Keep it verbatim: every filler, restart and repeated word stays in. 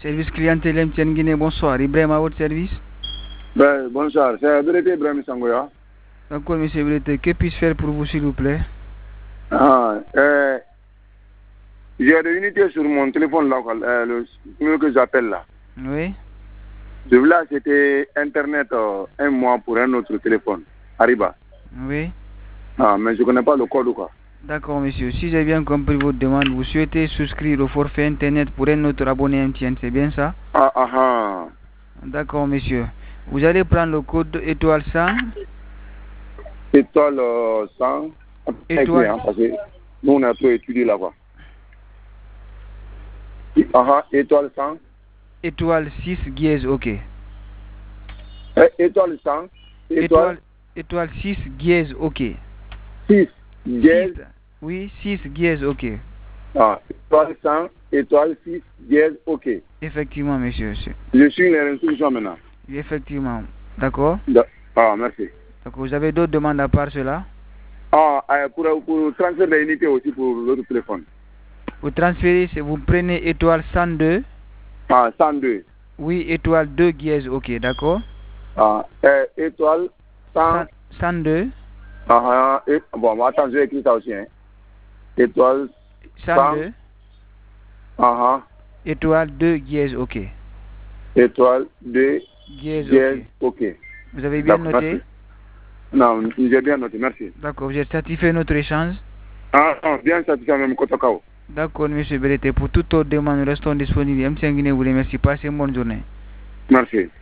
Service clientèle M T N Guinée, bonsoir. Ibrahim à votre service. Ben, bonsoir, c'est Bérété Ibrahim Sangoya. D'accord, monsieur Bérété, que puis-je faire pour vous, s'il vous plaît? Ah, euh, j'ai des unités sur mon téléphone local, euh, le numéro que j'appelle là. Oui. Je voulais acheter Internet euh, un mois pour un autre téléphone, Ariba. Oui. Ah, mais je ne connais pas le code ou quoi. D'accord, monsieur. Si j'ai bien compris votre demande, vous souhaitez souscrire au forfait Internet pour un autre abonné M T N, c'est bien ça? Ah, ah, ah. D'accord, monsieur. Vous allez prendre le code étoile cent. Étoile euh, cent. Étoile. Hein, parce que nous, on a tout étudié là-bas. Ah, ah, étoile cent. Étoile six, dièse, ok. Eh, étoile cent. Étoile, étoile six, dièse, ok. six, dièse. Oui, six, dièse, ok. Ah, étoile cent, étoile six, dièse, ok. Effectivement, monsieur. Je suis les instructions maintenant. Effectivement. D'accord. Ah, merci. D'accord. Vous avez d'autres demandes à part cela? Ah, pour, pour transférer les unités aussi pour l'autre téléphone. Vous transférez, vous prenez étoile cent deux. Ah, cent deux. Oui, étoile deux dièse, ok, d'accord. Ah, euh, étoile cent... cent deux. Ah, ah, et, bon, attends, je vais écrire ça aussi. Hein. Étoile cent deux. Ah, ah. Étoile deux dièse, ok. Étoile deux dièse, dièse, ok. ok. Vous avez bien noté? Merci. Non, j'ai bien noté, merci. D'accord, vous êtes satisfait de notre échange? Ah, non, bien satisfait même Kotokao. D'accord, monsieur Bérété. Pour toute autre demande, nous restons disponibles. M T N Guinée vous remercie. Passez une bonne journée. Merci.